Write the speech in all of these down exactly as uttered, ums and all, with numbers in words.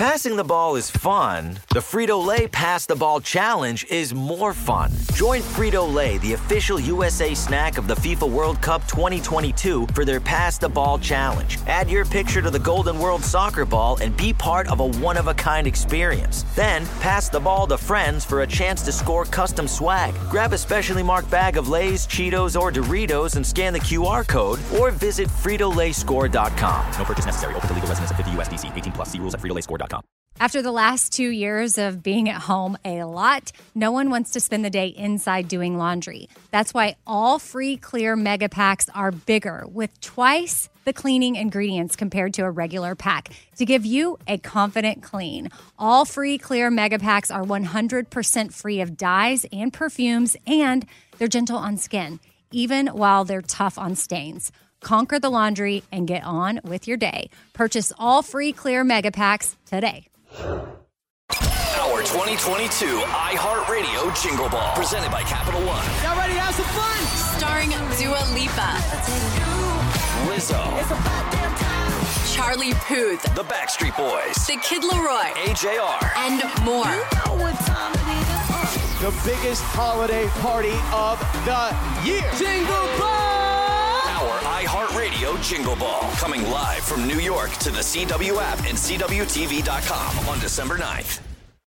passing the ball is fun, the Frito-Lay Pass the Ball Challenge is more fun. Join Frito-Lay, the official U S A snack of the FIFA World Cup twenty twenty-two, for their Pass the Ball Challenge. Add your picture to the Golden World Soccer Ball and be part of a one-of-a-kind experience. Then, pass the ball to friends for a chance to score custom swag. Grab a specially marked bag of Lay's, Cheetos, or Doritos and scan the Q R code, or visit Frito Lay Score dot com. No purchase necessary. Open to legal residents of fifty U S D C. eighteen plus. See rules at Frito Lay Score dot com. After the last two years of being at home a lot, no one wants to spend the day inside doing laundry. That's why all free clear mega packs are bigger, with twice the cleaning ingredients compared to a regular pack to give you a confident clean. All free clear mega packs are one hundred percent free of dyes and perfumes, and they're gentle on skin, even while they're tough on stains. Conquer the laundry and get on with your day. Purchase all free clear mega packs today. Our twenty twenty-two iHeartRadio Jingle Ball, presented by Capital One. Y'all ready to have some fun? Starring Dua Lipa, Lizzo, Charlie Puth, The Backstreet Boys, The Kid Laroi, A J R, and more. You know what time it is. The biggest holiday party of the year. Jingle Ball! Our iHeartRadio Jingle Ball, coming live from New York to the C W app and C W T V dot com on December ninth.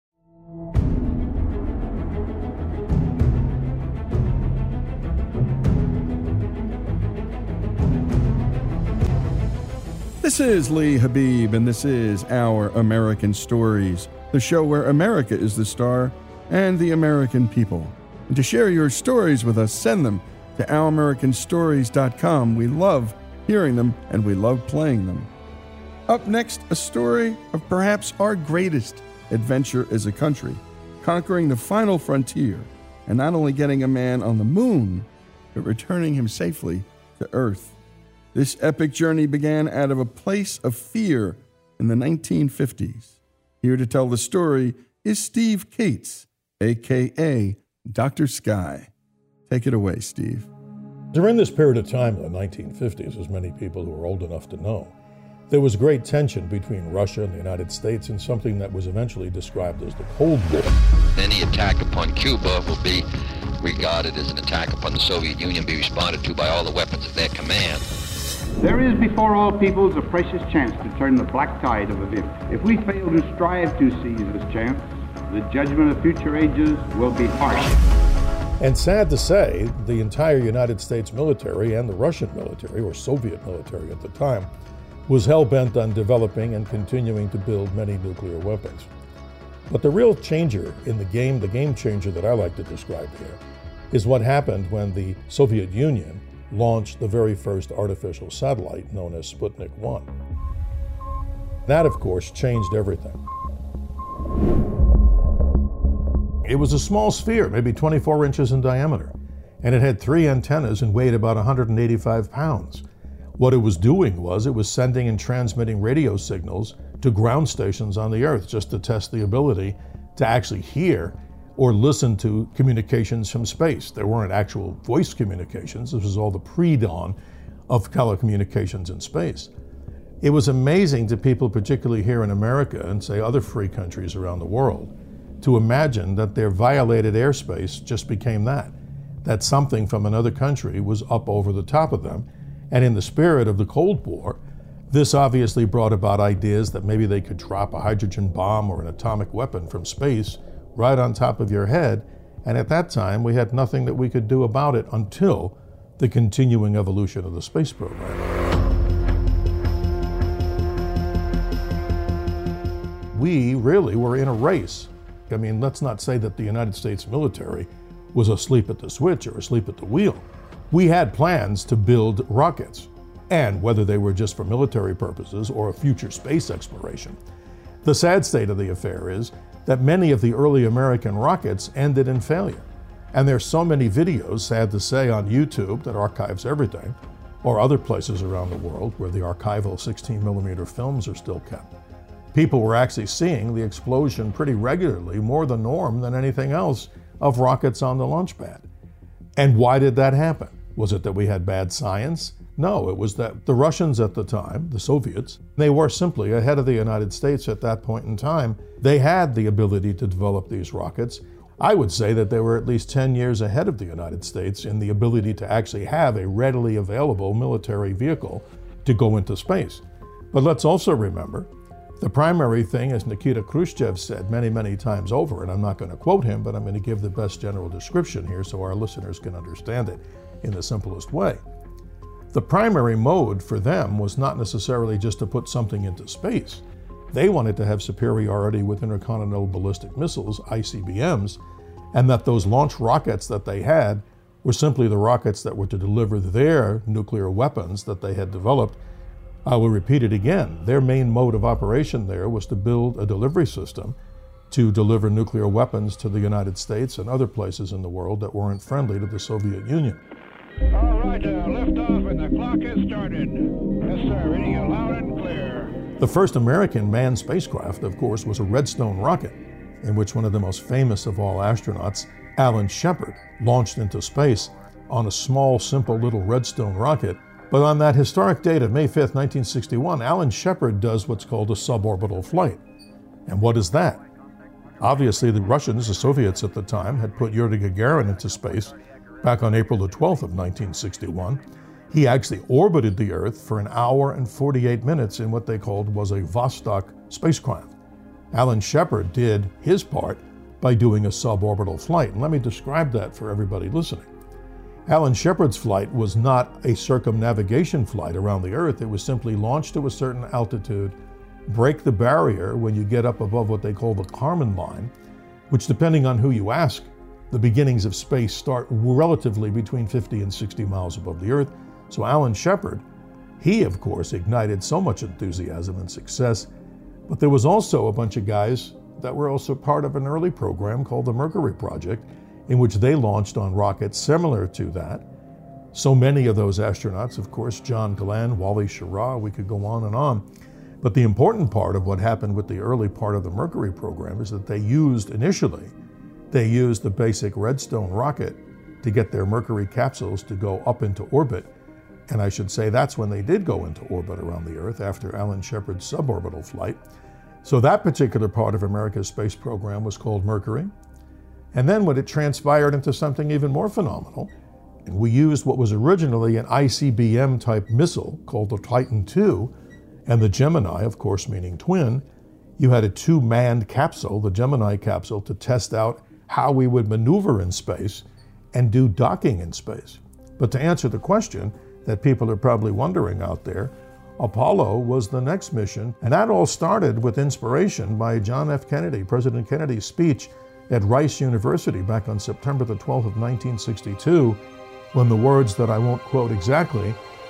This is Lee Habib, and this is Our American Stories, the show where America is the star and the American people. And to share your stories with us, send them to our american stories dot com. We love hearing them, and we love playing them. Up next, a story of perhaps our greatest adventure as a country, conquering the final frontier, and not only getting a man on the moon, but returning him safely to Earth. This epic journey began out of a place of fear in the nineteen fifties. Here to tell the story is Steve Kates, a k a. Doctor Sky. Take it away, Steve. During this period of time in the nineteen fifties, as many people who are old enough to know, there was great tension between Russia and the United States in something that was eventually described as the Cold War. Any attack upon Cuba will be regarded as an attack upon the Soviet Union, be responded to by all the weapons at their command. There is before all peoples a precious chance to turn the black tide of events. If we fail to strive to seize this chance, the judgment of future ages will be harsh. And sad to say, the entire United States military and the Russian military, or Soviet military at the time, was hell-bent on developing and continuing to build many nuclear weapons. But the real changer in the game, the game changer that I like to describe here, is what happened when the Soviet Union launched the very first artificial satellite known as Sputnik one. That, of course, changed everything. It was a small sphere, maybe twenty-four inches in diameter, and it had three antennas and weighed about one hundred eighty-five pounds. What it was doing was it was sending and transmitting radio signals to ground stations on the Earth just to test the ability to actually hear or listen to communications from space. There weren't actual voice communications. This was all the pre-dawn of telecommunications in space. It was amazing to people, particularly here in America and say other free countries around the world, to imagine that their violated airspace just became that, that something from another country was up over the top of them. And in the spirit of the Cold War, this obviously brought about ideas that maybe they could drop a hydrogen bomb or an atomic weapon from space right on top of your head. And at that time, we had nothing that we could do about it until the continuing evolution of the space program. We really were in a race. I mean, let's not say that the United States military was asleep at the switch or asleep at the wheel. We had plans to build rockets, and whether they were just for military purposes or a future space exploration. The sad state of the affair is that many of the early American rockets ended in failure. And there's so many videos, sad to say, on YouTube that archives everything, or other places around the world where the archival sixteen millimeter films are still kept. People were actually seeing the explosion pretty regularly, more the norm than anything else, of rockets on the launch pad. And why did that happen? Was it that we had bad science? No, it was that the Russians at the time, the Soviets, they were simply ahead of the United States at that point in time. They had the ability to develop these rockets. I would say that they were at least ten years ahead of the United States in the ability to actually have a readily available military vehicle to go into space. But let's also remember, the primary thing, as Nikita Khrushchev said many, many times over, and I'm not going to quote him, but I'm going to give the best general description here so our listeners can understand it in the simplest way. The primary mode for them was not necessarily just to put something into space. They wanted to have superiority with intercontinental ballistic missiles, I C B Ms, and that those launch rockets that they had were simply the rockets that were to deliver their nuclear weapons that they had developed. I will repeat it again. Their main mode of operation there was to build a delivery system to deliver nuclear weapons to the United States and other places in the world that weren't friendly to the Soviet Union. All right, uh, lift off and the clock has started. Yes, sir, reading you loud and clear. The first American manned spacecraft, of course, was a Redstone rocket, in which one of the most famous of all astronauts, Alan Shepard, launched into space on a small, simple little Redstone rocket. But on that historic date of May fifth, nineteen sixty-one, Alan Shepard does what's called a suborbital flight. And what is that? Obviously, the Russians, the Soviets at the time, had put Yuri Gagarin into space back on April the twelfth of nineteen sixty-one. He actually orbited the Earth for an hour and forty-eight minutes in what they called was a Vostok spacecraft. Alan Shepard did his part by doing a suborbital flight. And let me describe that for everybody listening. Alan Shepard's flight was not a circumnavigation flight around the Earth. It was simply launch to a certain altitude, break the barrier when you get up above what they call the Kármán line, which, depending on who you ask, the beginnings of space start relatively between fifty and sixty miles above the Earth. So Alan Shepard, he, of course, ignited so much enthusiasm and success. But there was also a bunch of guys that were also part of an early program called the Mercury Project, in which they launched on rockets similar to that. So many of those astronauts, of course, John Glenn, Wally Schirra, we could go on and on. But the important part of what happened with the early part of the Mercury program is that they used initially, they used the basic Redstone rocket to get their Mercury capsules to go up into orbit. And I should say that's when they did go into orbit around the Earth after Alan Shepard's suborbital flight. So that particular part of America's space program was called Mercury. And then when it transpired into something even more phenomenal, and we used what was originally an I C B M type missile called the Titan two, and the Gemini, of course, meaning twin, you had a two-manned capsule, the Gemini capsule, to test out how we would maneuver in space and do docking in space. But to answer the question that people are probably wondering out there, Apollo was the next mission, and that all started with inspiration by John F. Kennedy, President Kennedy's speech at Rice University back on September the twelfth of nineteen sixty-two, when the words that I won't quote exactly,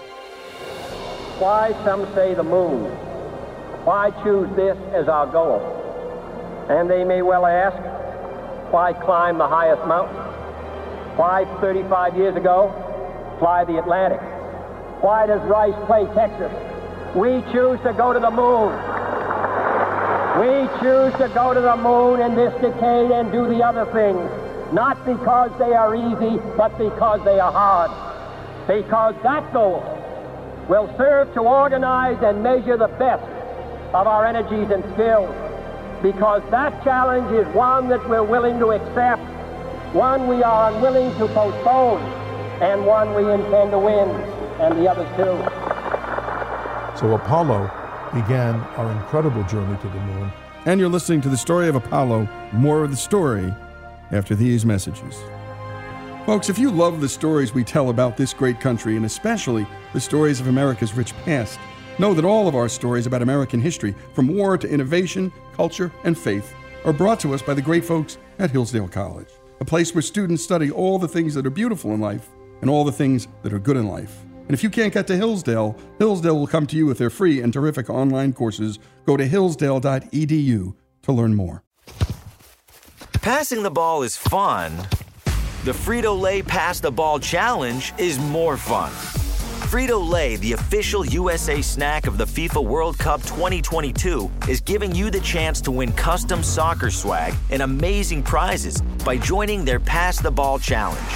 "Why, some say, the moon? Why choose this as our goal?" And they may well ask, why climb the highest mountain? Why, thirty-five years ago, fly the Atlantic? Why does Rice play Texas? We choose to go to the moon. We choose to go to the moon in this decade and do the other things, not because they are easy, but because they are hard. Because that goal will serve to organize and measure the best of our energies and skills. Because that challenge is one that we're willing to accept, one we are unwilling to postpone, and one we intend to win, and the others too. So Apollo began our incredible journey to the moon. And you're listening to the story of Apollo. More of the story after these messages. Folks, if you love the stories we tell about this great country, and especially the stories of America's rich past, know that all of our stories about American history, from war to innovation, culture, and faith, are brought to us by the great folks at Hillsdale College, a place where students study all the things that are beautiful in life and all the things that are good in life. And if you can't get to Hillsdale, Hillsdale will come to you with their free and terrific online courses. Go to hillsdale dot e d u to learn more. Passing the ball is fun. The Frito-Lay Pass the Ball Challenge is more fun. Frito-Lay, the official U S A snack of the FIFA World Cup twenty twenty-two, is giving you the chance to win custom soccer swag and amazing prizes by joining their Pass the Ball Challenge.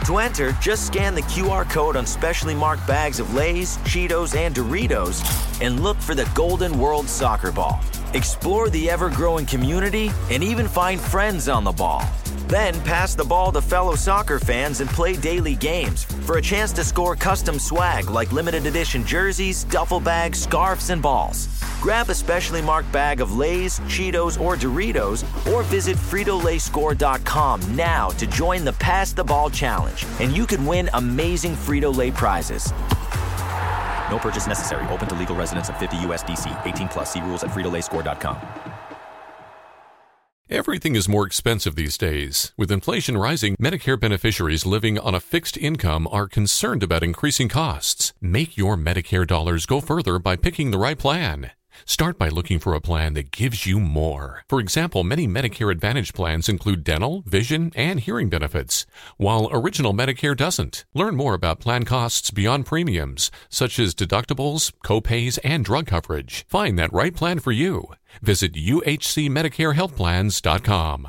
To enter, just scan the Q R code on specially marked bags of Lay's, Cheetos, and Doritos and look for the Golden World Soccer Ball. Explore the ever-growing community and even find friends on the ball. Then pass the ball to fellow soccer fans and play daily games for a chance to score custom swag like limited edition jerseys, duffel bags, scarves, and balls. Grab a specially marked bag of Lay's, Cheetos, or Doritos, or visit Frito Lay Score dot com now to join the Pass the Ball Challenge, and you can win amazing Frito-Lay prizes. No purchase necessary. Open to legal residents of fifty U S D C. eighteen plus. See rules at Frito Lay Score dot com. Everything is more expensive these days. With inflation rising, Medicare beneficiaries living on a fixed income are concerned about increasing costs. Make your Medicare dollars go further by picking the right plan. Start by looking for a plan that gives you more. For example, many Medicare Advantage plans include dental, vision, and hearing benefits, while Original Medicare doesn't. Learn more about plan costs beyond premiums, such as deductibles, copays, and drug coverage. Find that right plan for you. Visit U H C Medicare Health Plans dot com.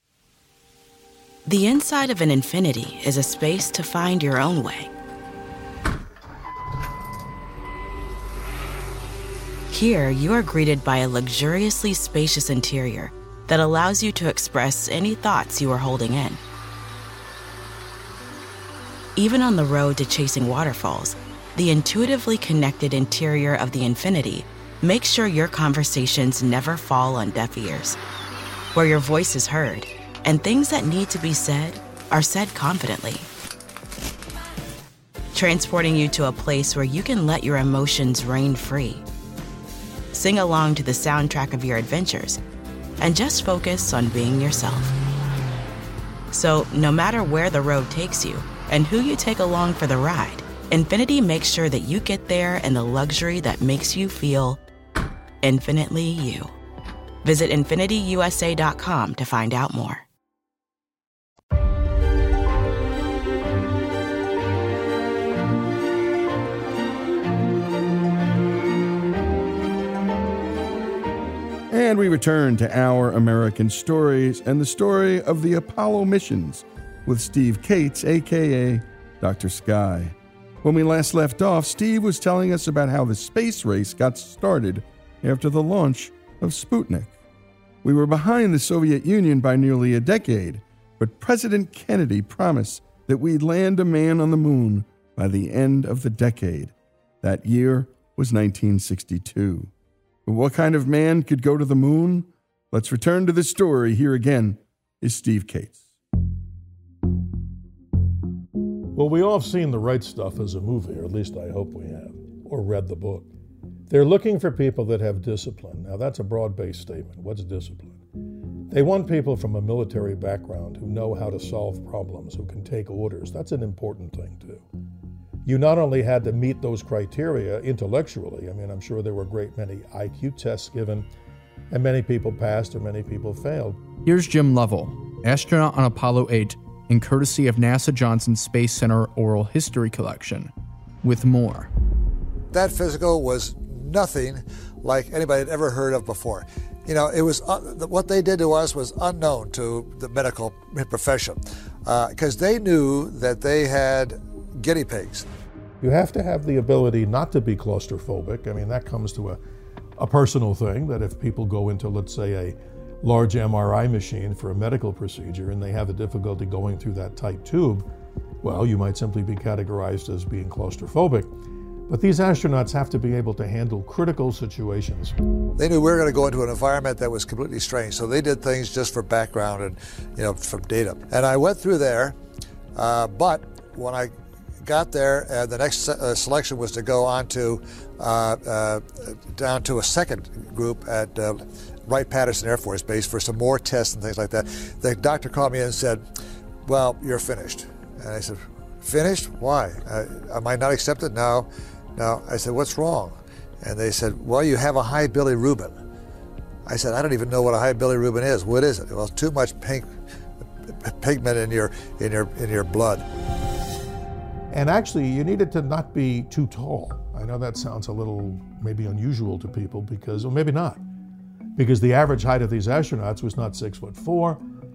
The inside of an Infiniti is a space to find your own way. Here, you are greeted by a luxuriously spacious interior that allows you to express any thoughts you are holding in. Even on the road to chasing waterfalls, the intuitively connected interior of the Infiniti makes sure your conversations never fall on deaf ears, where your voice is heard and things that need to be said are said confidently. Transporting you to a place where you can let your emotions reign free. Sing along to the soundtrack of your adventures, and just focus on being yourself. So, no matter where the road takes you and who you take along for the ride, Infiniti makes sure that you get there in the luxury that makes you feel infinitely you. Visit Infiniti U S A dot com to find out more. And we return to Our American Stories and the story of the Apollo missions with Steve Kates, a k a. Doctor Sky. When we last left off, Steve was telling us about how the space race got started after the launch of Sputnik. We were behind the Soviet Union by nearly a decade, but President Kennedy promised that we'd land a man on the moon by the end of the decade. That year was nineteen sixty-two. But what kind of man could go to the moon? Let's return to the story. Here again is Steve Kates. Well, we all have seen The Right Stuff as a movie, or at least I hope we have, or read the book. They're looking for people that have discipline. Now, that's a broad-based statement. What's discipline? They want people from a military background who know how to solve problems, who can take orders. That's an important thing, too. You not only had to meet those criteria intellectually, I mean, I'm sure there were a great many I Q tests given, and many people passed or many people failed. Here's Jim Lovell, astronaut on Apollo eight, and courtesy of NASA Johnson Space Center Oral History Collection, with more. That physical was nothing like anybody had ever heard of before. You know, it was uh, what they did to us was unknown to the medical profession, because uh, they knew that they had guinea pigs. You have to have the ability not to be claustrophobic. I mean, that comes to a, a personal thing, that if people go into, let's say, a large M R I machine for a medical procedure and they have a difficulty going through that tight tube, well, you might simply be categorized as being claustrophobic. But these astronauts have to be able to handle critical situations. They knew we were going to go into an environment that was completely strange, so they did things just for background and, you know, from data. And I went through there, uh, but when I got there, uh, the next uh, selection was to go on to uh, uh, down to a second group at uh, Wright-Patterson Air Force Base for some more tests and things like that. The doctor called me in and said, "Well, you're finished." And I said, "Finished? Why? Uh, am I not accepted?" No. No. I said, "What's wrong?" And they said, "Well, you have a high bilirubin." I said, "I don't even know what a high bilirubin is. What is it?" "Well, too much pink pigment in your in your in your blood." And actually, you needed to not be too tall. I know that sounds a little maybe unusual to people because, or maybe not, because the average height of these astronauts was not six foot four,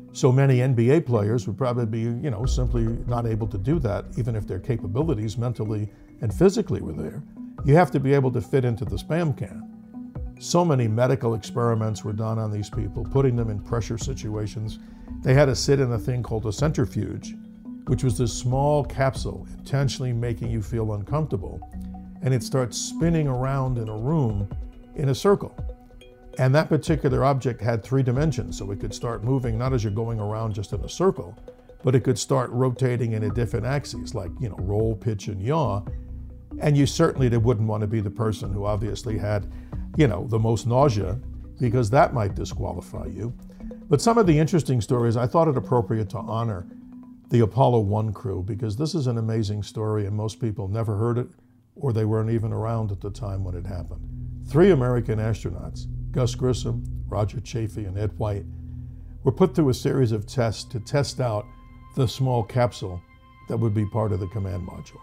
So many N B A players would probably be, you know, simply not able to do that, even if their capabilities mentally and physically were there. You have to be able to fit into the spam can. So many medical experiments were done on these people, putting them in pressure situations. They had to sit in a thing called a centrifuge, which was this small capsule intentionally making you feel uncomfortable. And it starts spinning around in a room in a circle. And that particular object had three dimensions, so it could start moving not as you're going around just in a circle, but it could start rotating in a different axes, like, you know, roll, pitch, and yaw. And you certainly wouldn't want to be the person who obviously had, you know, the most nausea, because that might disqualify you. But some of the interesting stories, I thought it appropriate to honor the Apollo one crew, because this is an amazing story and most people never heard it, or they weren't even around at the time when it happened. Three American astronauts, Gus Grissom, Roger Chaffee, and Ed White, were put through a series of tests to test out the small capsule that would be part of the command module.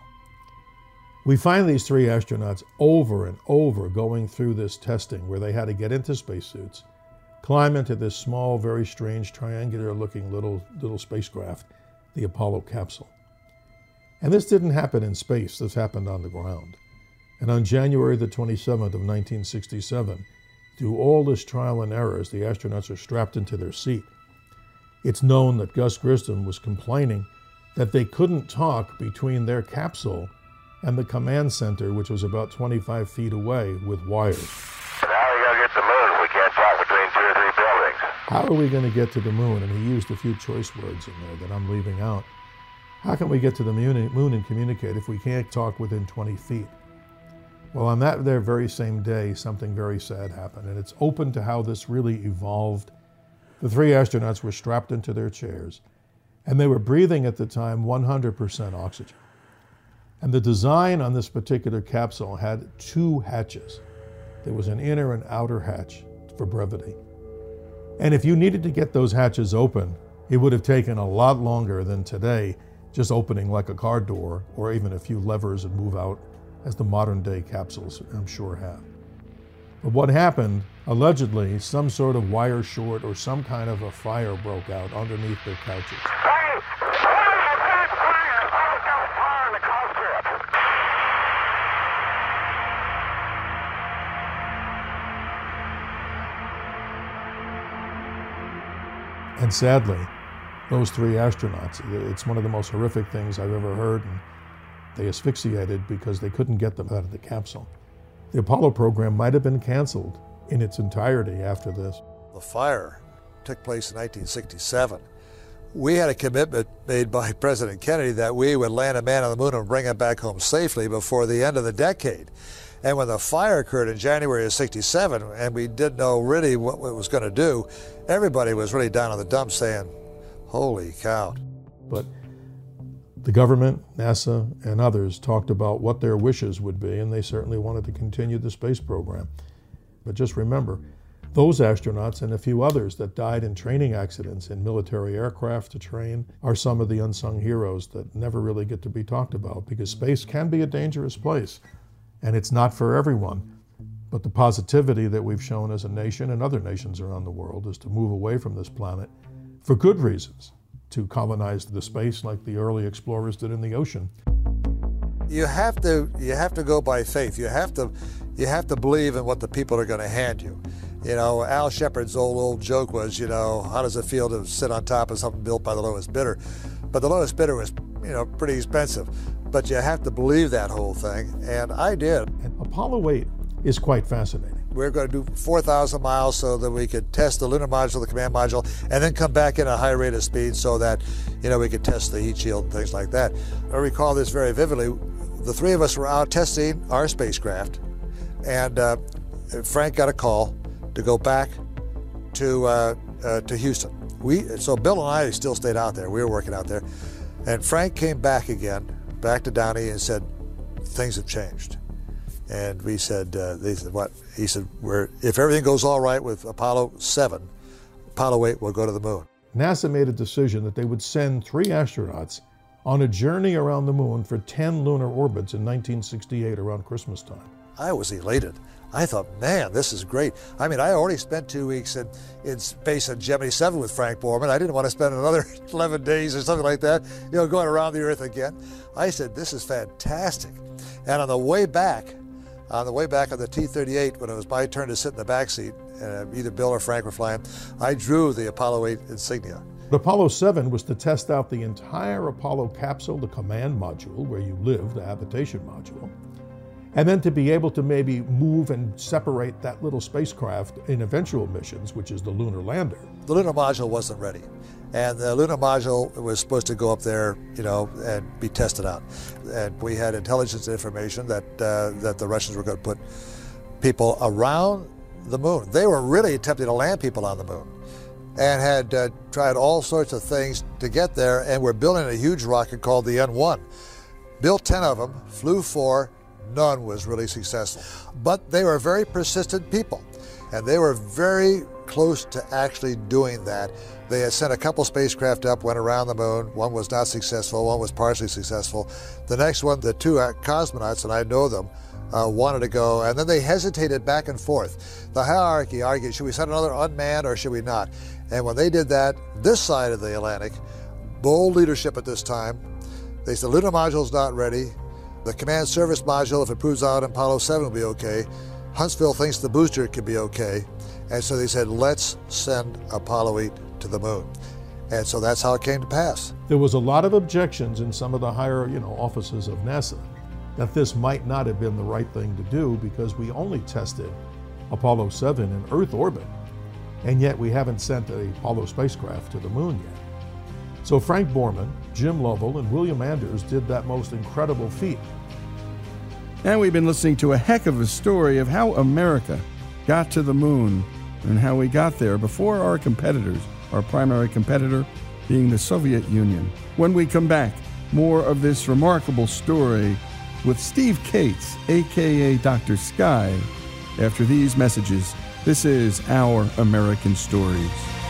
We find these three astronauts over and over going through this testing where they had to get into spacesuits, climb into this small, very strange, triangular-looking little, little spacecraft, the Apollo capsule. And this didn't happen in space, this happened on the ground. And on January the twenty-seventh of nineteen sixty-seven, through all this trial and errors, the astronauts are strapped into their seat. It's known that Gus Grissom was complaining that they couldn't talk between their capsule and the command center, which was about twenty-five feet away, with wires. How are we going to get to the moon if we can't talk between two or three buildings? How are we going to get to the moon? And he used a few choice words in there that I'm leaving out. How can we get to the moon and communicate if we can't talk within twenty feet? Well, on that there very same day, something very sad happened, and it's open to how this really evolved. The three astronauts were strapped into their chairs, and they were breathing at the time one hundred percent oxygen. And the design on this particular capsule had two hatches. There was an inner and outer hatch for brevity. And if you needed to get those hatches open, it would have taken a lot longer than today, just opening like a car door or even a few levers and move out, as the modern day capsules I'm sure have. But what happened, allegedly, some sort of wire short or some kind of a fire broke out underneath their couches. And sadly, those three astronauts, it's one of the most horrific things I've ever heard, and they asphyxiated because they couldn't get them out of the capsule. The Apollo program might have been canceled in its entirety after this. The fire took place in nineteen sixty-seven. We had a commitment made by President Kennedy that we would land a man on the moon and bring him back home safely before the end of the decade. And when the fire occurred in January of sixty-seven, and we didn't know really what it was going to do, everybody was really down in the dumps saying, holy cow. But the government, NASA, and others talked about what their wishes would be, and they certainly wanted to continue the space program. But just remember, those astronauts and a few others that died in training accidents in military aircraft to train are some of the unsung heroes that never really get to be talked about, because space can be a dangerous place, and it's not for everyone. But the positivity that we've shown as a nation and other nations around the world is to move away from this planet for good reasons, to colonize the space like the early explorers did in the ocean. You have to you have to go by faith. You have to you have to believe in what the people are going to hand you. You know, Al Shepard's old old joke was, you know, how does it feel to sit on top of something built by the lowest bidder? But the lowest bidder was, you know, pretty expensive. But you have to believe that whole thing, and I did. And Apollo eight is quite fascinating. We're going to do four thousand miles so that we could test the lunar module, the command module, and then come back in a high rate of speed so that, you know, we could test the heat shield and things like that. I recall this very vividly. The three of us were out testing our spacecraft, and uh, Frank got a call to go back to uh, uh, to Houston. We so Bill and I still stayed out there. We were working out there, and Frank came back again, back to Downey, and said things have changed. And we said, uh, they said, what? He said, We're, if everything goes all right with Apollo seven, Apollo eight will go to the moon. NASA made a decision that they would send three astronauts on a journey around the moon for ten lunar orbits in nineteen sixty-eight around Christmas time. I was elated. I thought, man, this is great. I mean, I already spent two weeks in, in space at Gemini seven with Frank Borman. I didn't want to spend another eleven days or something like that, you know, going around the Earth again. I said, this is fantastic. And on the way back, on the way back on the T thirty-eight, when it was my turn to sit in the back seat, uh, either Bill or Frank were flying, I drew the Apollo eight insignia. But Apollo seven was to test out the entire Apollo capsule, the command module where you live, the habitation module, and then to be able to maybe move and separate that little spacecraft in eventual missions, which is the lunar lander. The lunar module wasn't ready. And the lunar module was supposed to go up there, you know, and be tested out. And we had intelligence information that uh, that the Russians were going to put people around the moon. They were really attempting to land people on the moon and had uh, tried all sorts of things to get there, and were building a huge rocket called the N one. Built ten of them, flew four, none was really successful. But they were very persistent people, and they were very close to actually doing that. They had sent a couple spacecraft up, went around the moon. One was not successful, one was partially successful. The next one, the two cosmonauts, and I know them, uh, wanted to go, and then they hesitated back and forth. The hierarchy argued, should we send another unmanned or should we not? And when they did that, this side of the Atlantic, bold leadership at this time, they said, lunar module's not ready. The command service module, if it proves out in Apollo seven, will be okay. Huntsville thinks the booster could be okay. And so they said, let's send Apollo eight to the moon. And so that's how it came to pass. There was a lot of objections in some of the higher, you know, offices of NASA that this might not have been the right thing to do because we only tested Apollo seven in Earth orbit, and yet we haven't sent a Apollo spacecraft to the moon yet. So Frank Borman, Jim Lovell, and William Anders did that most incredible feat. And we've been listening to a heck of a story of how America got to the moon and how we got there before our competitors, our primary competitor being the Soviet Union. When we come back, more of this remarkable story with Steve Kates, a k a. Doctor Sky. After these messages, this is Our American Stories.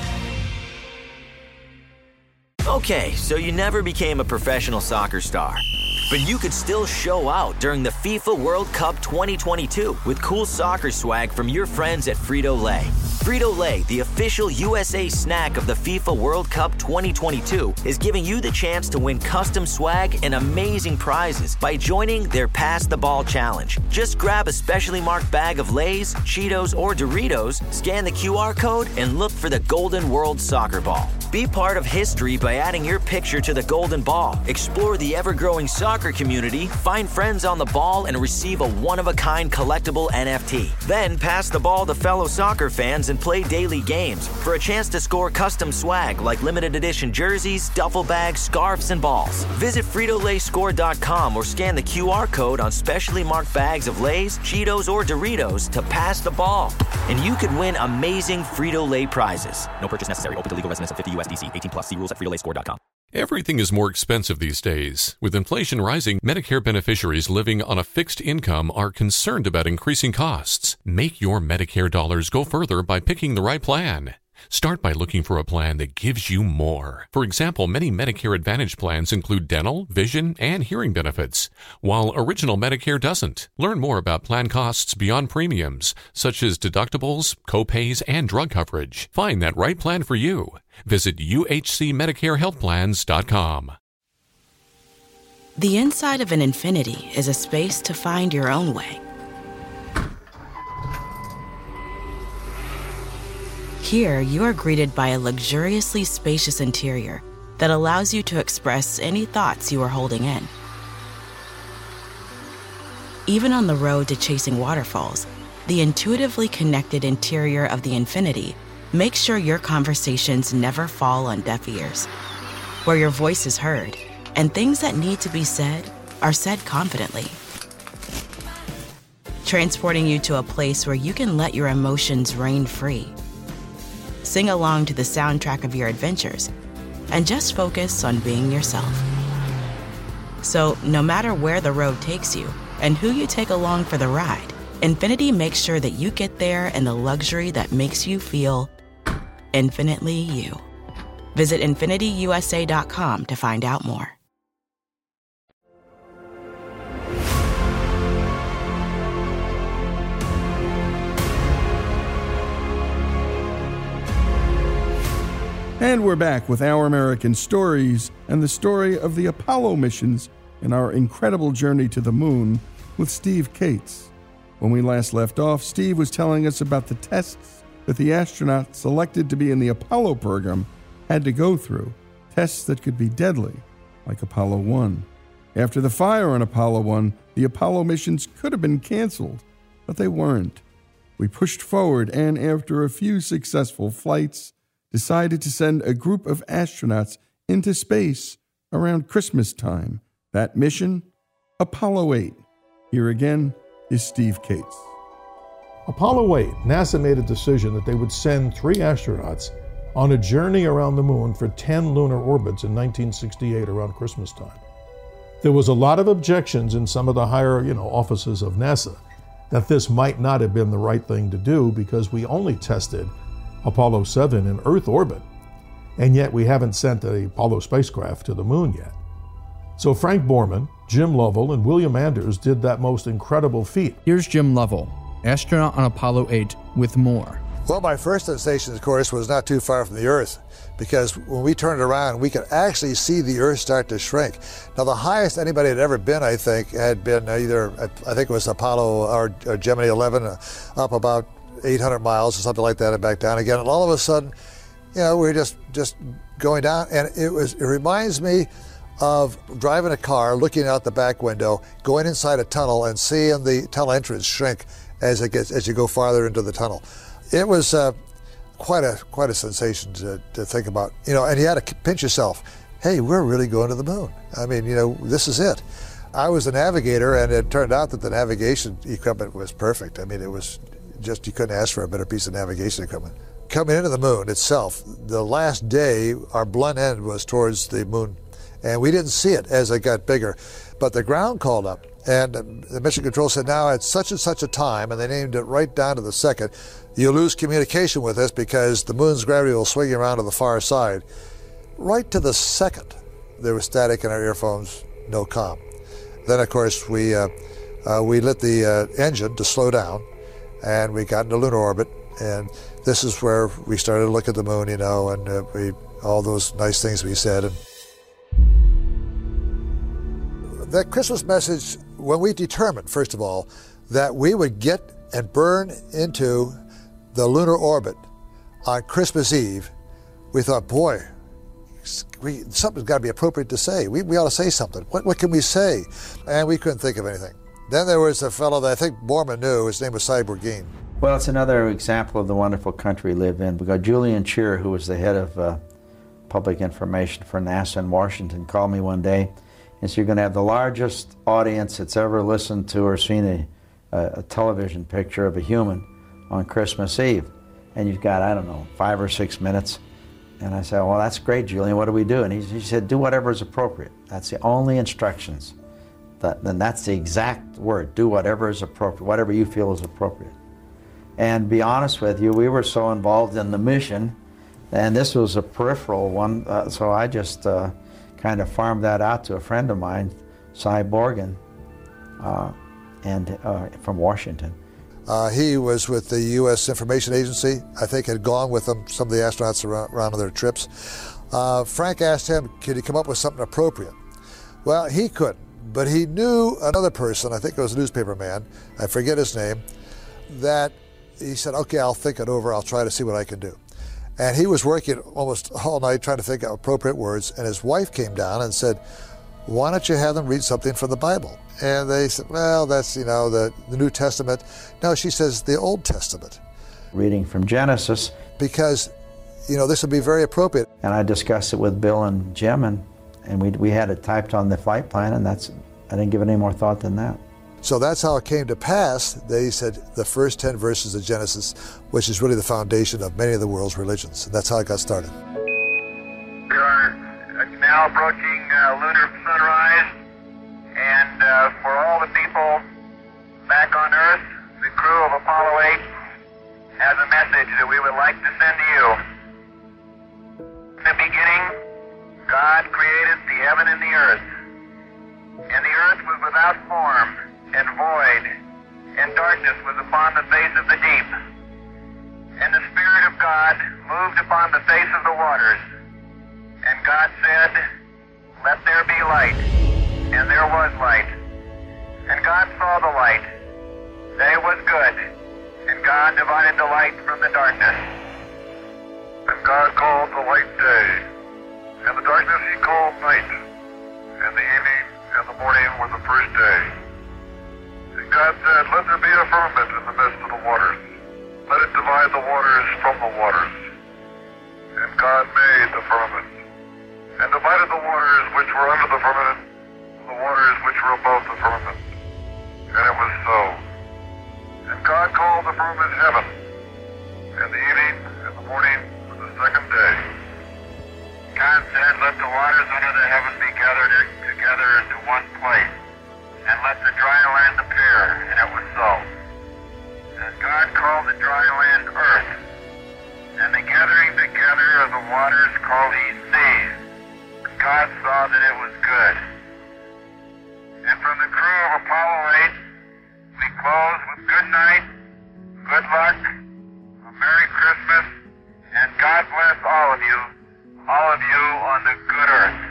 Okay, so you never became a professional soccer star, but you could still show out during the FIFA World Cup twenty twenty-two with cool soccer swag from your friends at Frito-Lay. Frito-Lay, the official U S A snack of the FIFA World Cup twenty twenty-two, is giving you the chance to win custom swag and amazing prizes by joining their Pass the Ball Challenge. Just grab a specially marked bag of Lay's, Cheetos, or Doritos, scan the Q R code, and look for the Golden World Soccer Ball. Be part of history by adding your picture to the Golden Ball. Explore the ever-growing soccer community, find friends on the ball, and receive a one-of-a-kind collectible N F T. Then pass the ball to fellow soccer fans and play daily games for a chance to score custom swag like limited edition jerseys, duffel bags, scarves, and balls. Visit Frito Lay Score dot com or scan the Q R code on specially marked bags of Lay's, Cheetos, or Doritos to pass the ball. And you could win amazing Frito-Lay prizes. No purchase necessary. Open to legal residents of fifty U S D C. eighteen plus. See rules at Frito Lay Score dot com. Everything is more expensive these days. With inflation rising, Medicare beneficiaries living on a fixed income are concerned about increasing costs. Make your Medicare dollars go further by picking the right plan. Start by looking for a plan that gives you more. For example, many Medicare Advantage plans include dental, vision, and hearing benefits, while Original Medicare doesn't. Learn more about plan costs beyond premiums, such as deductibles, copays, and drug coverage. Find that right plan for you. Visit U H C Medicare Health Plans dot com. The inside of an Infiniti is a space to find your own way. Here, you are greeted by a luxuriously spacious interior that allows you to express any thoughts you are holding in. Even on the road to chasing waterfalls, the intuitively connected interior of the Infiniti makes sure your conversations never fall on deaf ears, where your voice is heard and things that need to be said are said confidently. Transporting you to a place where you can let your emotions reign free. Sing along to the soundtrack of your adventures, and just focus on being yourself. So, no matter where the road takes you and who you take along for the ride, Infiniti makes sure that you get there in the luxury that makes you feel infinitely you. Visit Infinity U S A dot com to find out more. And we're back with Our American Stories and the story of the Apollo missions and our incredible journey to the moon with Steve Kates. When we last left off, Steve was telling us about the tests that the astronauts selected to be in the Apollo program had to go through, tests that could be deadly, like Apollo one. After the fire on Apollo one, the Apollo missions could have been canceled, but they weren't. We pushed forward and, after a few successful flights, decided to send a group of astronauts into space around Christmas time. That mission? Apollo eight. Here again is Steve Kates. Apollo eight, NASA made a decision that they would send three astronauts on a journey around the moon for ten lunar orbits in nineteen sixty-eight around Christmas time. There was a lot of objections in some of the higher, you know, offices of NASA that this might not have been the right thing to do because we only tested Apollo seven in Earth orbit, and yet we haven't sent the Apollo spacecraft to the moon yet. So Frank Borman, Jim Lovell, and William Anders did that most incredible feat. Here's Jim Lovell, astronaut on Apollo eight, with more. Well, my first sensation, of course, was not too far from the Earth, because when we turned around, we could actually see the Earth start to shrink. Now, the highest anybody had ever been, I think, had been either, I think it was Apollo or, or Gemini eleven, uh, up about eight hundred miles or something like that, and back down again. And all of a sudden, you know, we were just, just going down, and it was, it reminds me of driving a car, looking out the back window, going inside a tunnel and seeing the tunnel entrance shrink as it gets, as you go farther into the tunnel. It was uh, quite a quite a sensation to, to think about, you know. And you had to pinch yourself. Hey, we're really going to the moon. I mean, you know, this is it. I was a navigator, and it turned out that the navigation equipment was perfect. I mean, it was just, you couldn't ask for a better piece of navigation equipment. Coming into the moon itself, the last day, our blunt end was towards the moon, and we didn't see it as it got bigger. But the ground called up, and the mission control said, now at such and such a time, and they named it right down to the second, you lose communication with us because the moon's gravity will swing you around to the far side. Right to the second, there was static in our earphones, no comm. Then, of course, we uh, uh, we lit the uh, engine to slow down, and we got into lunar orbit, and this is where we started to look at the moon, you know, and uh, we all those nice things we said. And that Christmas message, when we determined, first of all, that we would get and burn into the lunar orbit on Christmas Eve, we thought, boy, we, something's got to be appropriate to say. We, we ought to say something. What, what can we say? And we couldn't think of anything. Then there was a fellow that I think Borman knew. His name was Cy Bourgain. Well, it's another example of the wonderful country we live in. We got Julian Cheer, who was the head of uh, public information for NASA in Washington, called me one day and said, you're going to have the largest audience that's ever listened to or seen a, a, a television picture of a human on Christmas Eve. And you've got, I don't know, five or six minutes. And I said, well, that's great, Julian. What do we do? And he, he said, do whatever is appropriate. That's the only instructions. That, then that's the exact word. Do whatever is appropriate, whatever you feel is appropriate. And be honest with you, we were so involved in the mission, and this was a peripheral one, uh, so I just uh, kind of farmed that out to a friend of mine, Cy Bourgain, uh, and uh, from Washington. Uh, he was with the U S Information Agency. I think had gone with them, some of the astronauts around, around on their trips. Uh, Frank asked him, could he come up with something appropriate? Well, he couldn't, but he knew another person, I think it was a newspaper man, I forget his name, that he said, okay, I'll think it over, I'll try to see what I can do. And he was working almost all night trying to think of appropriate words, and his wife came down and said, why don't you have them read something from the Bible? And they said, well, that's, you know, the, the New Testament. No, she says the Old Testament. Reading from Genesis. Because, you know, this would be very appropriate. And I discussed it with Bill and Jim, and, and we, we had it typed on the flight plan, and that's, I didn't give it any more thought than that. So that's how it came to pass that he said the first ten verses of Genesis, which is really the foundation of many of the world's religions. And that's how it got started. We are now approaching uh, lunar sunrise, and uh, for all the people back on Earth, the crew of Apollo eight has a message that we would like to send to you. In the beginning, God created the heaven and the earth, and the earth was without form and void, and darkness was upon the face of the deep. And the Spirit of God moved upon the face of the waters. And God said, let there be light. And there was light. And God saw the light. Day was good. And God divided the light from the darkness. And God called the light day, and the darkness he called night. And the evening and the morning were the first day. And God said, let there be a firmament in the midst of the waters. Let it divide the waters from the waters. And God made the firmament, and divided the waters which were under the firmament from the waters which were above the firmament. And it was so. And God called the firmament heaven, and the evening and the morning were the second day. God said, let the waters under the heaven be gathered together into one place, and let the dry land appear, and it was so. And God called the dry land earth, and the gathering together of the waters called he seas. God saw that it was good. And from the crew of Apollo eight, we close with good night, good luck, a Merry Christmas, and God bless all of you, all of you on the good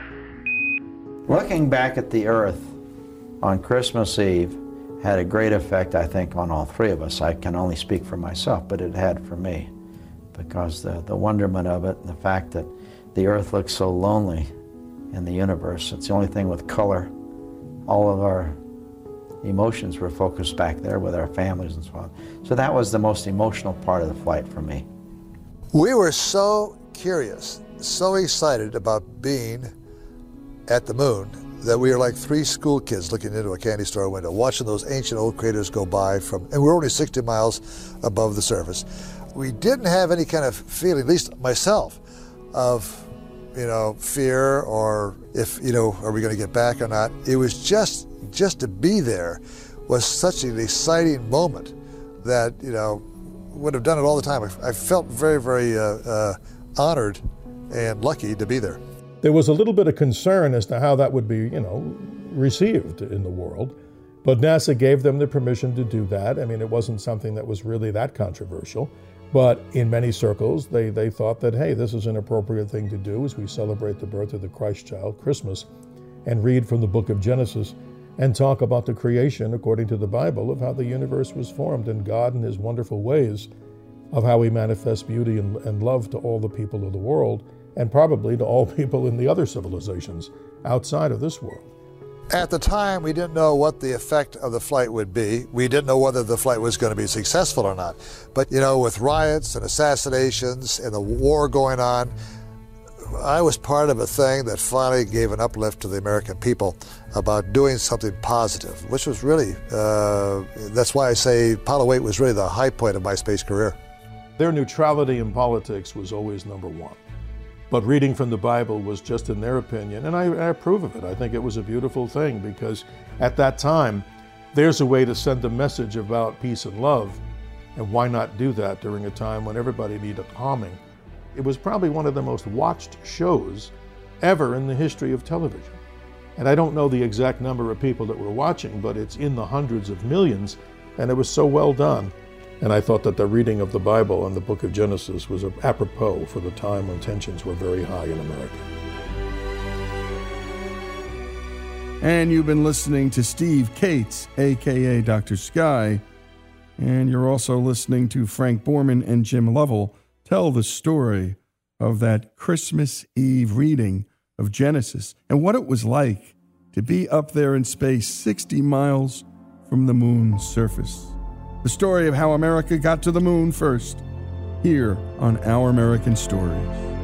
earth. Looking back at the earth on Christmas Eve had a great effect, I think, on all three of us. I can only speak for myself, but it had for me, because the, the wonderment of it, and the fact that the earth looks so lonely in the universe. It's the only thing with color. All of our emotions were focused back there with our families and so on. So that was the most emotional part of the flight for me. We were so curious, so excited about being at the moon that we were like three school kids looking into a candy store window, watching those ancient old craters go by from, and we're only sixty miles above the surface. We didn't have any kind of feeling, at least myself, of, you know, fear or if, you know, are we going to get back or not. It was just, just to be there was such an exciting moment that, you know, would have done it all the time. I, I felt very, very uh, uh, honored and lucky to be there. There was a little bit of concern as to how that would be, you know, received in the world, but NASA gave them the permission to do that. I mean, it wasn't something that was really that controversial, but in many circles, they, they thought that, hey, this is an appropriate thing to do as we celebrate the birth of the Christ child, Christmas, and read from the book of Genesis and talk about the creation, according to the Bible, of how the universe was formed and God and his wonderful ways of how he manifests beauty and, and love to all the people of the world, and probably to all people in the other civilizations outside of this world. At the time, we didn't know what the effect of the flight would be. We didn't know whether the flight was going to be successful or not. But, you know, with riots and assassinations and the war going on, I was part of a thing that finally gave an uplift to the American people about doing something positive, which was really, uh, that's why I say Apollo eight was really the high point of my space career. Their neutrality in politics was always number one. But reading from the Bible was just in their opinion, and I, I approve of it. I think it was a beautiful thing because at that time, there's a way to send a message about peace and love, and why not do that during a time when everybody needed calming? It was probably one of the most watched shows ever in the history of television. And I don't know the exact number of people that were watching, but it's in the hundreds of millions, and it was so well done. And I thought that the reading of the Bible and the book of Genesis was apropos for the time when tensions were very high in America. And you've been listening to Steve Kates, a k a. Doctor Sky. And you're also listening to Frank Borman and Jim Lovell tell the story of that Christmas Eve reading of Genesis and what it was like to be up there in space sixty miles from the moon's surface. The story of how America got to the moon first, here on Our American Stories.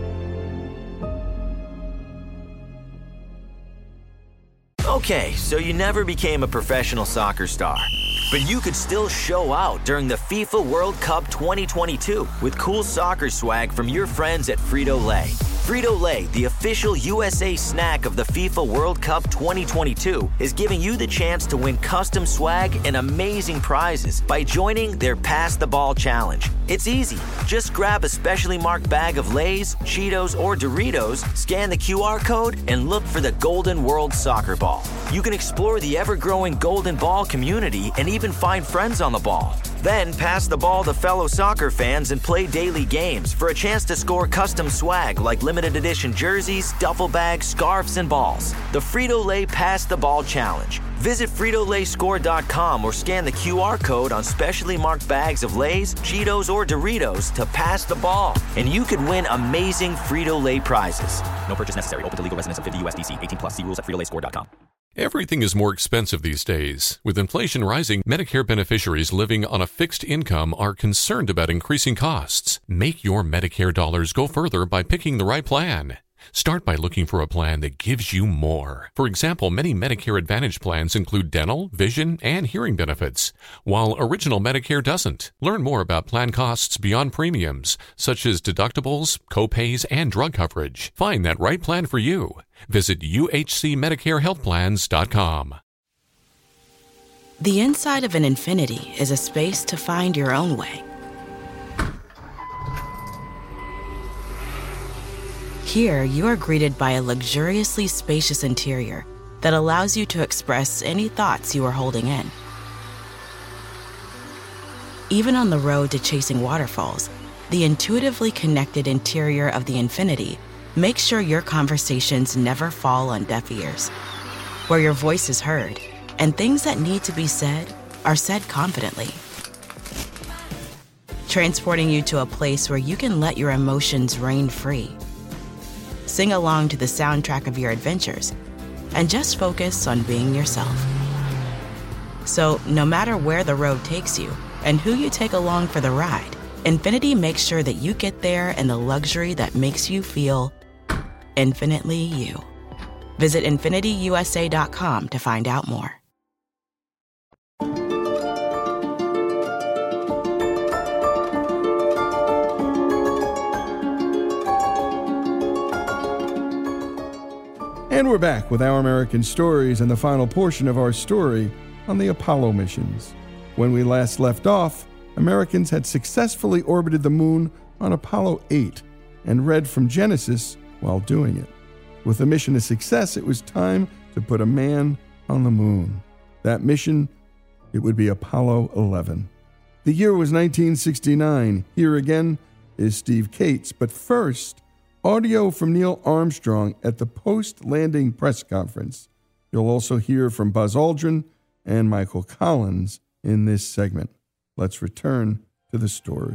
Okay, so you never became a professional soccer star, but you could still show out during the FIFA World Cup twenty twenty-two with cool soccer swag from your friends at Frito-Lay. Frito-Lay, the official U S A snack of the FIFA World Cup twenty twenty-two, is giving you the chance to win custom swag and amazing prizes by joining their Pass the Ball Challenge. It's easy. Just grab a specially marked bag of Lay's, Cheetos, or Doritos, scan the Q R code, and look for the Golden World Soccer Ball. You can explore the ever-growing Golden Ball community and even find friends on the ball. Then pass the ball to fellow soccer fans and play daily games for a chance to score custom swag like limited edition jerseys, duffel bags, scarves, and balls. The Frito-Lay Pass the Ball Challenge. Visit Frito Lay Score dot com or scan the Q R code on specially marked bags of Lay's, Cheetos, or Doritos to pass the ball, and you could win amazing Frito-Lay prizes. No purchase necessary. Open to legal residents of fifty U S D C. eighteen plus. See rules at Frito Lay Score dot com. Everything is more expensive these days. With inflation rising, Medicare beneficiaries living on a fixed income are concerned about increasing costs. Make your Medicare dollars go further by picking the right plan. Start by looking for a plan that gives you more. For example, many Medicare Advantage plans include dental, vision, and hearing benefits, while Original Medicare doesn't. Learn more about plan costs beyond premiums, such as deductibles, copays, and drug coverage. Find that right plan for you. Visit U H C Medicare Health Plans dot com. The inside of an Infiniti is a space to find your own way. Here, you are greeted by a luxuriously spacious interior that allows you to express any thoughts you are holding in. Even on the road to chasing waterfalls, the intuitively connected interior of the Infiniti makes sure your conversations never fall on deaf ears, where your voice is heard and things that need to be said are said confidently. Transporting you to a place where you can let your emotions reign free. Sing along to the soundtrack of your adventures, and just focus on being yourself. So, no matter where the road takes you and who you take along for the ride, Infiniti makes sure that you get there in the luxury that makes you feel infinitely you. Visit Infinity U S A dot com to find out more. And we're back with Our American Stories and the final portion of our story on the Apollo missions. When we last left off, Americans had successfully orbited the moon on Apollo eight and read from Genesis while doing it. With the mission a success, it was time to put a man on the moon. That mission, it would be Apollo eleven. The year was nineteen sixty-nine. Here again is Steve Cates, but first, audio from Neil Armstrong at the post-landing press conference. You'll also hear from Buzz Aldrin and Michael Collins in this segment. Let's return to the story.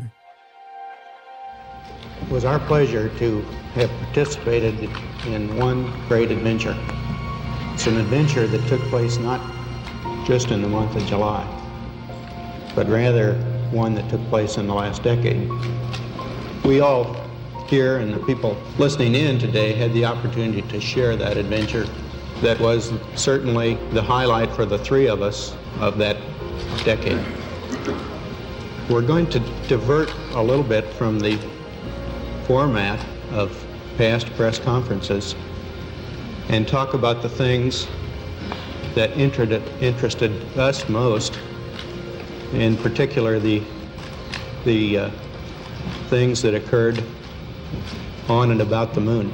It was our pleasure to have participated in one great adventure. It's an adventure that took place not just in the month of July, but rather one that took place in the last decade. We all here and the people listening in today had the opportunity to share that adventure. That was certainly the highlight for the three of us of that decade. We're going to divert a little bit from the format of past press conferences and talk about the things that interested, interested us most, in particular the, the uh, things that occurred on and about the moon.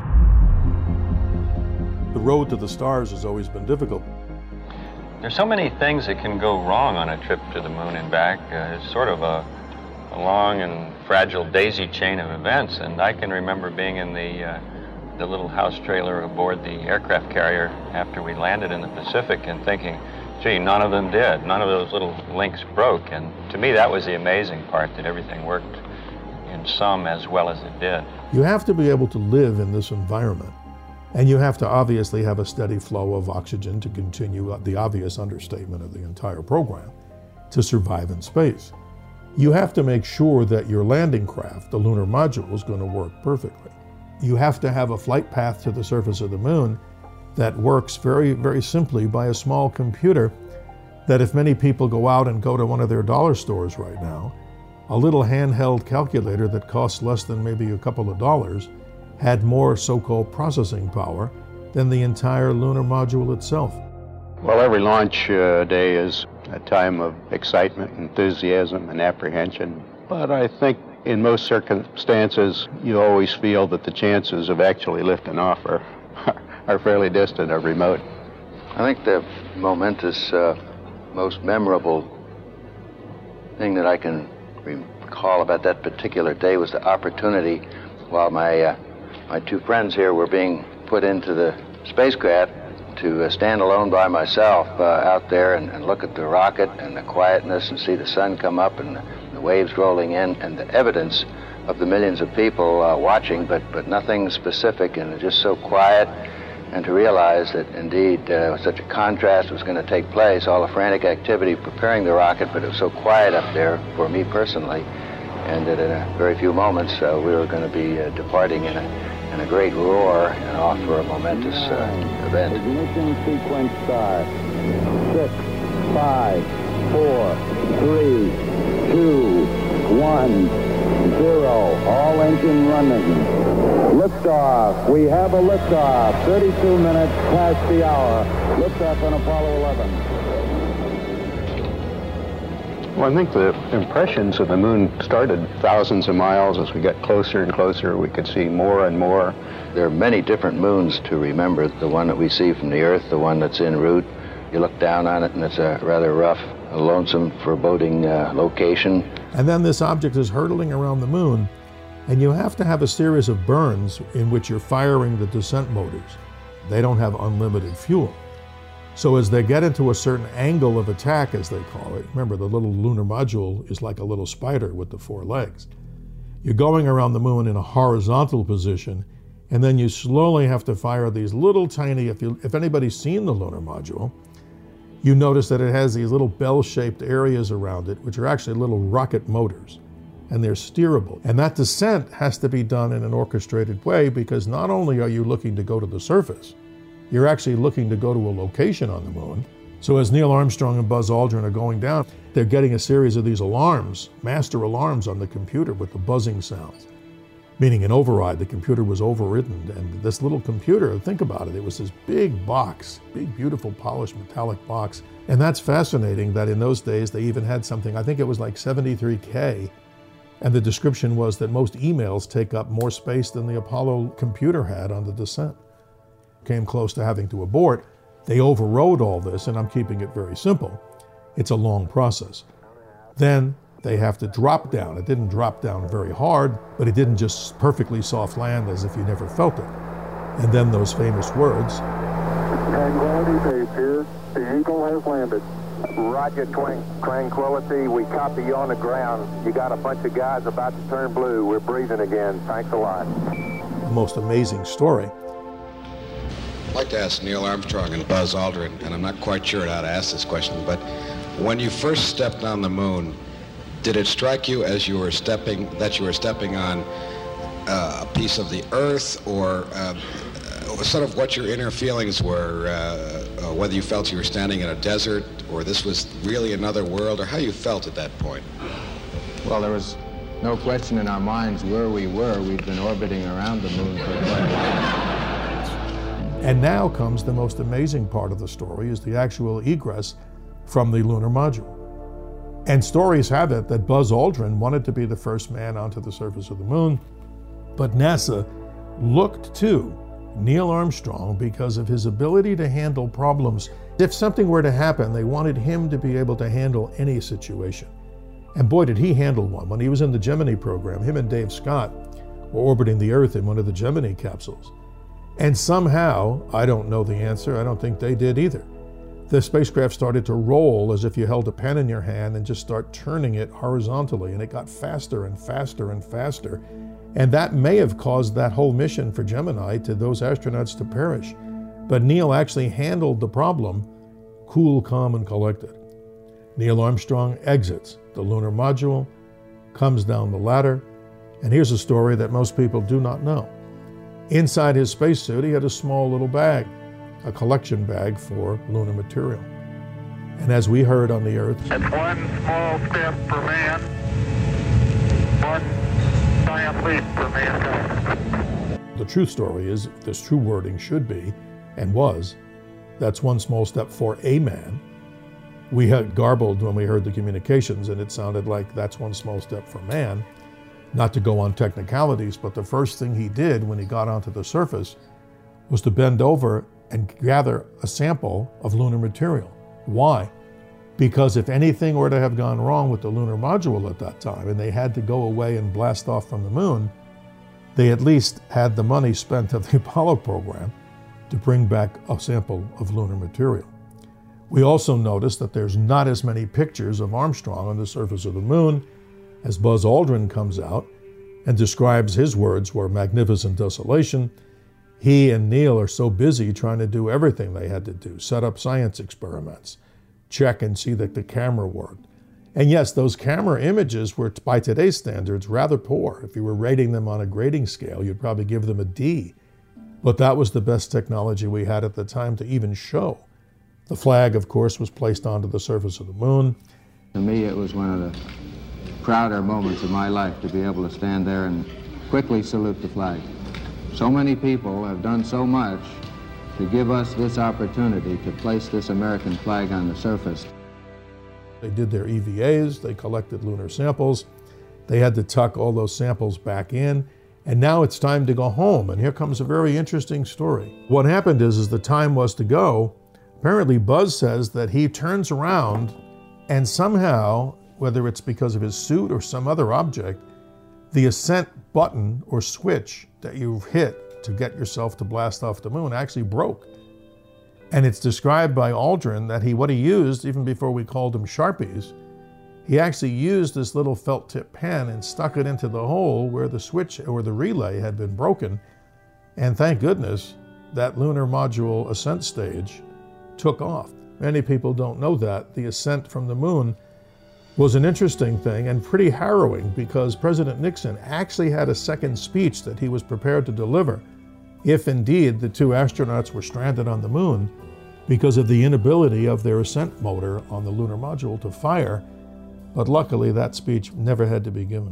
The road to the stars has always been difficult. There's so many things that can go wrong on a trip to the moon and back. Uh, it's sort of a, a long and fragile daisy chain of events, and I can remember being in the, uh, the little house trailer aboard the aircraft carrier after we landed in the Pacific and thinking, gee, none of them did. None of those little links broke, and to me that was the amazing part, that everything worked in some as well as it did. You have to be able to live in this environment, and you have to obviously have a steady flow of oxygen to continue the obvious understatement of the entire program, to survive in space. You have to make sure that your landing craft, the lunar module, is going to work perfectly. You have to have a flight path to the surface of the moon that works very, very simply by a small computer that if many people go out and go to one of their dollar stores right now, a little handheld calculator that costs less than maybe a couple of dollars had more so-called processing power than the entire lunar module itself. Well, every launch uh, day is a time of excitement, enthusiasm, and apprehension. But I think in most circumstances, you always feel that the chances of actually lifting off are, are fairly distant or remote. I think the momentous, uh, most memorable thing that I can recall about that particular day was the opportunity while my uh, my two friends here were being put into the spacecraft to uh, stand alone by myself uh, out there and, and look at the rocket and the quietness and see the sun come up and the, the waves rolling in and the evidence of the millions of people uh, watching, but, but nothing specific, and just so quiet, and to realize that indeed uh, such a contrast was going to take place, all the frantic activity preparing the rocket, but it was so quiet up there for me personally, and that in a very few moments uh, we were going to be uh, departing in a, in a great roar and off for a momentous uh, event. Ignition sequence start. Six, five, four, three, two, one, zero. All engine running. Liftoff. We have a liftoff. thirty-two minutes past the hour. Liftoff on Apollo eleven. Well, I think the impressions of the moon started thousands of miles. As we got closer and closer, we could see more and more. There are many different moons to remember. The one that we see from the Earth, the one that's en route. You look down on it, and it's a rather rough, a lonesome, foreboding uh, location. And then this object is hurtling around the moon, and you have to have a series of burns in which you're firing the descent motors. They don't have unlimited fuel. So as they get into a certain angle of attack, as they call it, remember the little lunar module is like a little spider with the four legs. You're going around the moon in a horizontal position, and then you slowly have to fire these little tiny, if, you, if anybody's seen the lunar module, you notice that it has these little bell-shaped areas around it, which are actually little rocket motors, and they're steerable. And that descent has to be done in an orchestrated way, because not only are you looking to go to the surface, you're actually looking to go to a location on the moon. So as Neil Armstrong and Buzz Aldrin are going down, they're getting a series of these alarms, master alarms on the computer with the buzzing sounds, meaning an override. The computer was overridden, and this little computer, think about it, it was this big box, big, beautiful, polished metallic box. And that's fascinating that in those days they even had something, I think it was like seventy-three K, and the description was that most emails take up more space than the Apollo computer had on the descent. Came close to having to abort. They overrode all this, and I'm keeping it very simple. It's a long process. Then they have to drop down. It didn't drop down very hard, but it didn't just perfectly soft land as if you never felt it. And then those famous words. Tranquility Base here. The Eagle has landed. Roger, twang, Tranquility. We copy you on the ground. You got a bunch of guys about to turn blue. We're breathing again. Thanks a lot. The most amazing story. I'd like to ask Neil Armstrong and Buzz Aldrin, and I'm not quite sure how to ask this question, but when you first stepped on the moon, did it strike you as you were stepping, that you were stepping on uh, a piece of the Earth, or uh, sort of what your inner feelings were, uh, uh, whether you felt you were standing in a desert, or this was really another world, or how you felt at that point? Well, there was no question in our minds where we were. We'd been orbiting around the moon for quite a while. And now comes the most amazing part of the story, is the actual egress from the lunar module. And stories have it that Buzz Aldrin wanted to be the first man onto the surface of the moon, but NASA looked to Neil Armstrong because of his ability to handle problems. If something were to happen, they wanted him to be able to handle any situation. And boy, did he handle one. When he was in the Gemini program, him and Dave Scott were orbiting the Earth in one of the Gemini capsules. And somehow, I don't know the answer, I don't think they did either, the spacecraft started to roll as if you held a pen in your hand and just start turning it horizontally, and it got faster and faster and faster. And that may have caused that whole mission for Gemini to those astronauts to perish. But Neil actually handled the problem cool, calm, and collected. Neil Armstrong exits the lunar module, comes down the ladder, and here's a story that most people do not know. Inside his spacesuit, he had a small little bag, a collection bag for lunar material. And as we heard on the Earth, it's one small step for man, one giant leap for mankind. The true story is, this true wording should be, and was, that's one small step for a man. We had garbled when we heard the communications, and it sounded like that's one small step for man. Not to go on technicalities, but the first thing he did when he got onto the surface was to bend over and gather a sample of lunar material. Why? because if anything were to have gone wrong with the lunar module at that time and they had to go away and blast off from the moon, they at least had the money spent of the Apollo program to bring back a sample of lunar material. We also noticed that there's not as many pictures of Armstrong on the surface of the moon as Buzz Aldrin comes out and describes his words were magnificent desolation. He and Neil are so busy trying to do everything they had to do, set up science experiments, check and see that the camera worked. And yes, those camera images were, by today's standards, rather poor. If you were rating them on a grading scale, you'd probably give them a D. But that was the best technology we had at the time to even show. The flag, of course, was placed onto the surface of the moon. To me, it was one of the prouder moments of my life to be able to stand there and quickly salute the flag. So many people have done so much to give us this opportunity to place this American flag on the surface. They did their E V As, they collected lunar samples, they had to tuck all those samples back in, and now it's time to go home, and here comes a very interesting story. What happened is, as the time was to go, apparently Buzz says that he turns around and somehow, whether it's because of his suit or some other object, the ascent button or switch that you've hit to get yourself to blast off the moon actually broke. And it's described by Aldrin that he, what he used, even before we called them Sharpies, he actually used this little felt tip pen and stuck it into the hole where the switch or the relay had been broken. And thank goodness that lunar module ascent stage took off. Many people don't know that. The ascent from the moon was an interesting thing and pretty harrowing, because President Nixon actually had a second speech that he was prepared to deliver if indeed the two astronauts were stranded on the moon because of the inability of their ascent motor on the lunar module to fire. But luckily that speech never had to be given.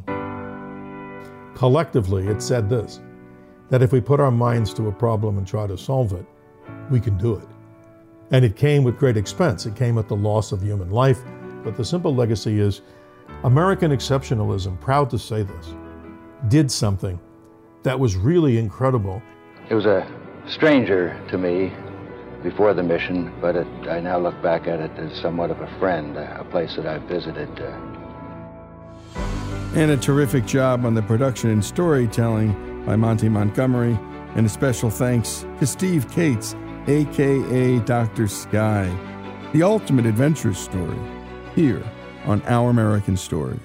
Collectively, it said this, that if we put our minds to a problem and try to solve it, we can do it. And it came with great expense. It came at the loss of human life. But the simple legacy is American exceptionalism, proud to say this, did something that was really incredible. It was a stranger to me before the mission, but it, I now look back at it as somewhat of a friend, a place that I've visited. Uh... And a terrific job on the production and storytelling by Monty Montgomery, and a special thanks to Steve Cates, a k a. Doctor Sky, the ultimate adventure story, here on Our American Stories.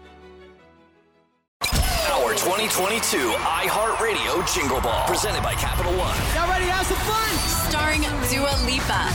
Our twenty twenty-two iHeartRadio Jingle Ball, presented by Capital One. Y'all ready to have some fun? Starring Dua Lipa,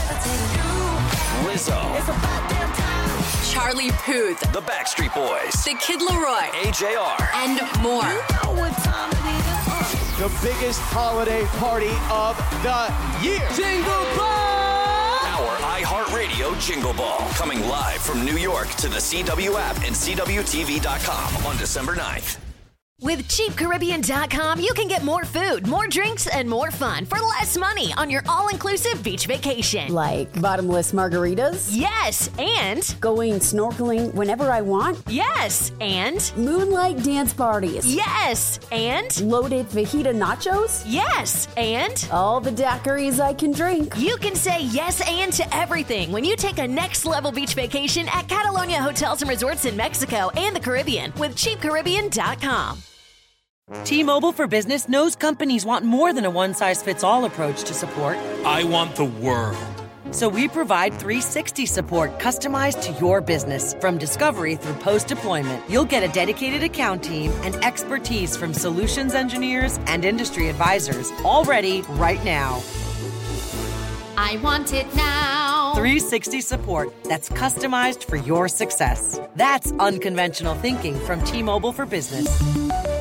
Lizzo, Charlie Puth, The Backstreet Boys, The Kid Laroi, A J R, and more. You know what time it is. The biggest holiday party of the year. Jingle Ball! Our iHeartRadio Jingle Ball, coming live from New York to the C W app and C W T V dot com on December ninth. With Cheap Caribbean dot com, you can get more food, more drinks, and more fun for less money on your all-inclusive beach vacation. Like bottomless margaritas? Yes, and going snorkeling whenever I want? Yes, and moonlight dance parties? Yes, and loaded fajita nachos? Yes, and all the daiquiris I can drink. You can say yes and to everything when you take a next-level beach vacation at Catalonia Hotels and Resorts in Mexico and the Caribbean with Cheap Caribbean dot com. T-Mobile for Business knows companies want more than a one-size-fits-all approach to support. I want the world. So we provide three sixty support customized to your business. From discovery through post-deployment, you'll get a dedicated account team and expertise from solutions engineers and industry advisors, all ready right now. I want it now. three sixty support that's customized for your success. That's unconventional thinking from T-Mobile for Business.